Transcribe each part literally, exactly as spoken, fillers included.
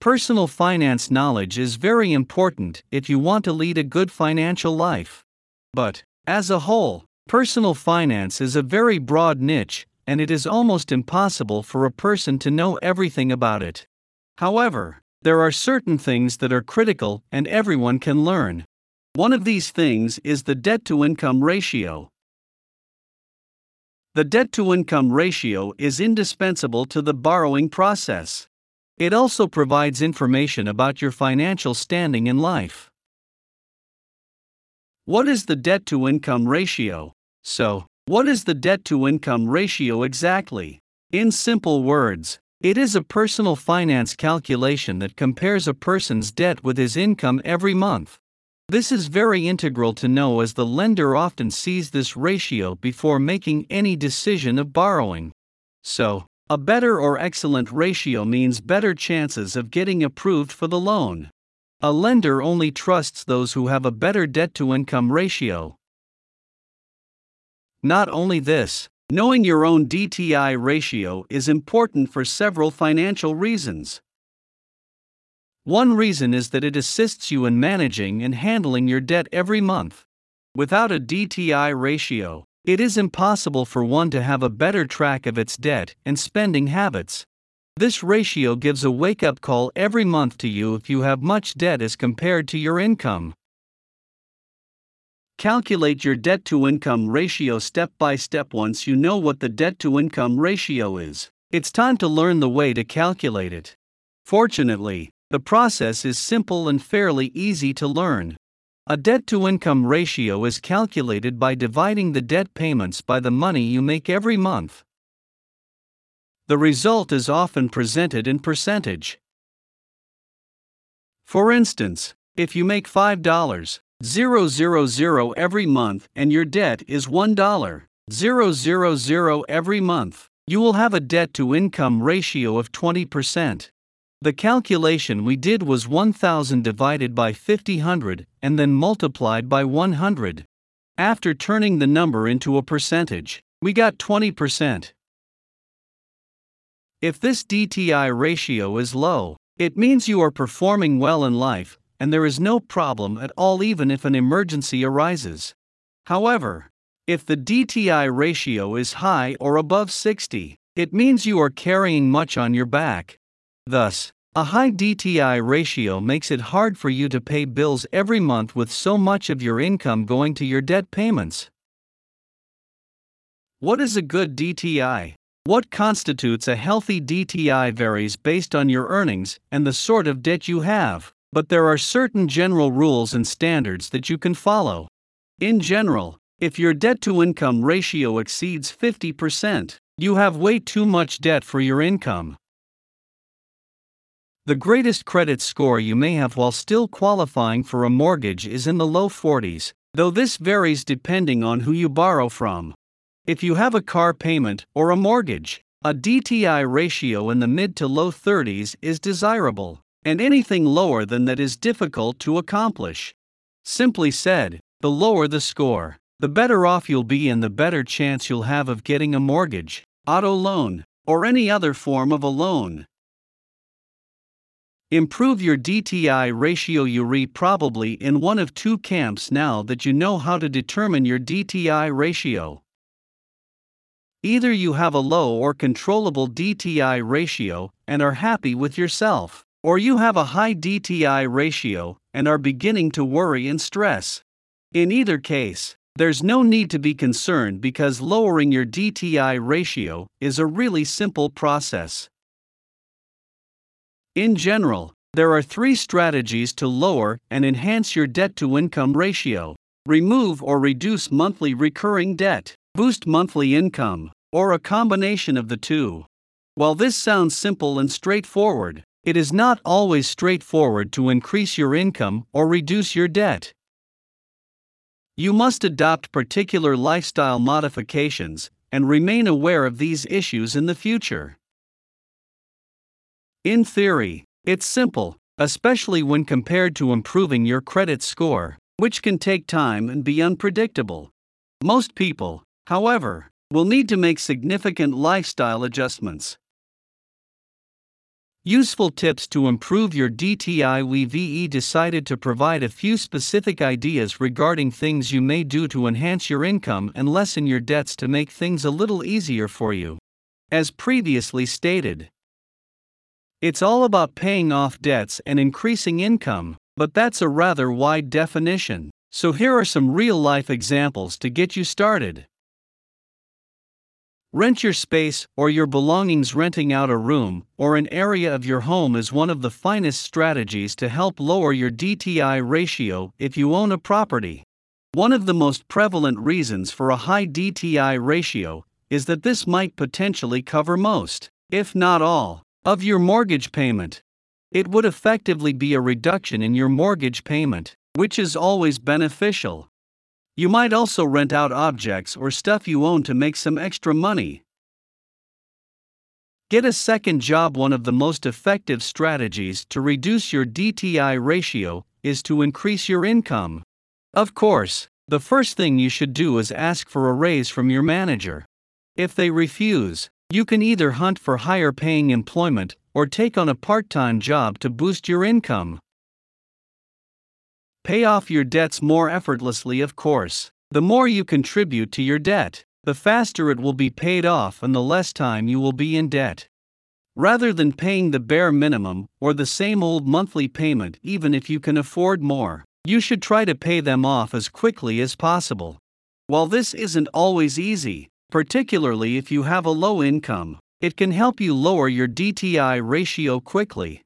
Personal finance knowledge is very important if you want to lead a good financial life. But, as a whole, personal finance is a very broad niche, and it is almost impossible for a person to know everything about it. However, there are certain things that are critical and everyone can learn. One of these things is the debt-to-income ratio. The debt-to-income ratio is indispensable to the borrowing process. It also provides information about your financial standing in life. What is the debt-to-income ratio? So, what is the debt-to-income ratio exactly? In simple words, it is a personal finance calculation that compares a person's debt with his income every month. This is very integral to know, as the lender often sees this ratio before making any decision of borrowing. So, a better or excellent ratio means better chances of getting approved for the loan. A lender only trusts those who have a better debt-to-income ratio. Not only this, knowing your own D T I ratio is important for several financial reasons. One reason is that it assists you in managing and handling your debt every month. Without a D T I ratio, it is impossible for one to have a better track of its debt and spending habits. This ratio gives a wake-up call every month to you if you have much debt as compared to your income. Calculate your debt-to-income ratio step by step. Once you know what the debt-to-income ratio is, it's time to learn the way to calculate it. Fortunately, the process is simple and fairly easy to learn. A debt-to-income ratio is calculated by dividing the debt payments by the money you make every month. The result is often presented in percentage. For instance, if you make five dollars and cents every month and your debt is one dollar and cents every month, you will have a debt-to-income ratio of twenty percent. The calculation we did was one thousand divided by fifty hundred and then multiplied by one hundred. After turning the number into a percentage, we got twenty percent. If this D T I ratio is low, it means you are performing well in life, and there is no problem at all even if an emergency arises. However, if the D T I ratio is high or above sixty, it means you are carrying much on your back. Thus, a high D T I ratio makes it hard for you to pay bills every month with so much of your income going to your debt payments. What is a good D T I? What constitutes a healthy D T I varies based on your earnings and the sort of debt you have, but there are certain general rules and standards that you can follow. In general, if your debt-to-income ratio exceeds fifty percent, you have way too much debt for your income. The greatest credit score you may have while still qualifying for a mortgage is in the low forties, though this varies depending on who you borrow from. If you have a car payment or a mortgage, a D T I ratio in the mid to low thirties is desirable, and anything lower than that is difficult to accomplish. Simply said, the lower the score, the better off you'll be and the better chance you'll have of getting a mortgage, auto loan, or any other form of a loan. Improve your D T I ratio. You're probably in one of two camps now that you know how to determine your D T I ratio. Either you have a low or controllable D T I ratio and are happy with yourself, or you have a high D T I ratio and are beginning to worry and stress. In either case, there's no need to be concerned because lowering your D T I ratio is a really simple process. In general, there are three strategies to lower and enhance your debt-to-income ratio: remove or reduce monthly recurring debt, boost monthly income, or a combination of the two. While this sounds simple and straightforward, it is not always straightforward to increase your income or reduce your debt. You must adopt particular lifestyle modifications and remain aware of these issues in the future. In theory, it's simple, especially when compared to improving your credit score, which can take time and be unpredictable. Most people, however, will need to make significant lifestyle adjustments. Useful tips to improve your D T I. We decided to provide a few specific ideas regarding things you may do to enhance your income and lessen your debts to make things a little easier for you. As previously stated, it's all about paying off debts and increasing income, but that's a rather wide definition, so here are some real-life examples to get you started. Rent your space or your belongings. Renting out a room or an area of your home is one of the finest strategies to help lower your D T I ratio if you own a property. One of the most prevalent reasons for a high D T I ratio is that this might potentially cover most, if not all, of your mortgage payment. It would effectively be a reduction in your mortgage payment, which is always beneficial. You might also rent out objects or stuff you own to make some extra money. Get a second job. One of the most effective strategies to reduce your D T I ratio is to increase your income. Of course, the first thing you should do is ask for a raise from your manager. If they refuse, you can either hunt for higher paying employment or take on a part-time job to boost your income. Pay off your debts more effortlessly. Of course, the more you contribute to your debt, the faster it will be paid off and the less time you will be in debt. Rather than paying the bare minimum or the same old monthly payment, even if you can afford more, you should try to pay them off as quickly as possible. While this isn't always easy, particularly if you have a low income, it can help you lower your D T I ratio quickly.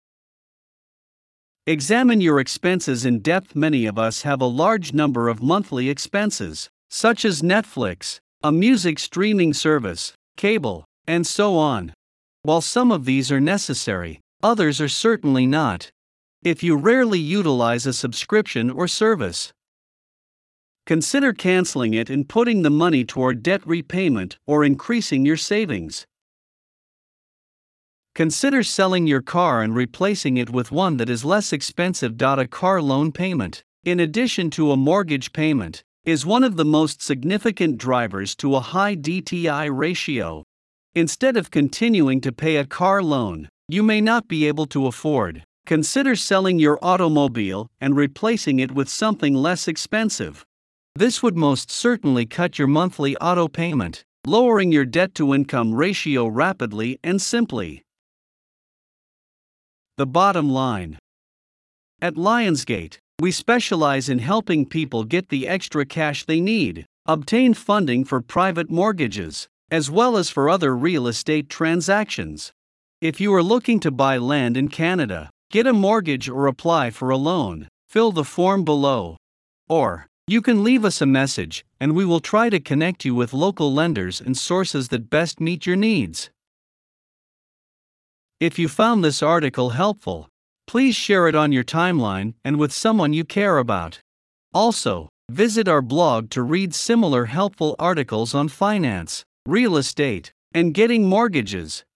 Examine your expenses in depth. Many of us have a large number of monthly expenses, such as Netflix, a music streaming service, cable, and so on. While some of these are necessary, others are certainly not. If you rarely utilize a subscription or service, consider canceling it and putting the money toward debt repayment or increasing your savings. Consider selling your car and replacing it with one that is less expensive. A car loan payment, in addition to a mortgage payment, is one of the most significant drivers to a high D T I ratio. Instead of continuing to pay a car loan you may not be able to afford, consider selling your automobile and replacing it with something less expensive. This would most certainly cut your monthly auto payment, lowering your debt-to-income ratio rapidly and simply. The bottom line. At Lionsgate, we specialize in helping people get the extra cash they need, obtain funding for private mortgages, as well as for other real estate transactions. If you are looking to buy land in Canada, get a mortgage or apply for a loan, fill the form below. Or, you can leave us a message, and we will try to connect you with local lenders and sources that best meet your needs. If you found this article helpful, please share it on your timeline and with someone you care about. Also, visit our blog to read similar helpful articles on finance, real estate, and getting mortgages.